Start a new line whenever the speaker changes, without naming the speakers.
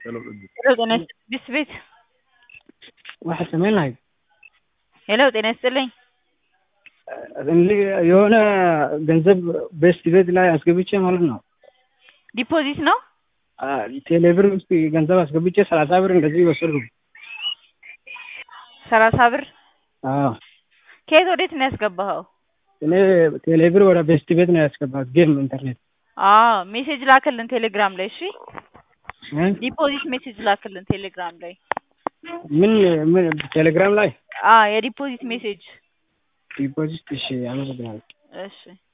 ሄሎ ጤና ይስጥልኝ ቤት
waxaad samayn lahayd
ሄሎ ጤና ይስጥልኝ
የሆነ ገንዘብ ቤስት ቤት ላይ አስገብቼ ማለት ነው።
ዲፖዚት ነው
ቴሌብር ውስጥ ገንዘብ አስገብቼ 30 ብር እንደዚህ ወሰድኩ።
30 ብር?
አዎ።
ከየት ወዴት ነው ያስገባኸው?
እኔ ቴሌብር ወደ ቤስት ቤት ነው ያስገባሁት ጌም ኢንተርኔት።
አዎ ሜሴጅ ላክልን ቴሌግራም ላይ እሺ። ዲፖዚት ሜሴጅ ላክልን ቴሌግራም ላይ።
ምን ቴሌግራም ላይ?
የዲፖዚት ሜሴጅ
ዲፖዚት። እሺ አመሰግናለሁ።
እሺ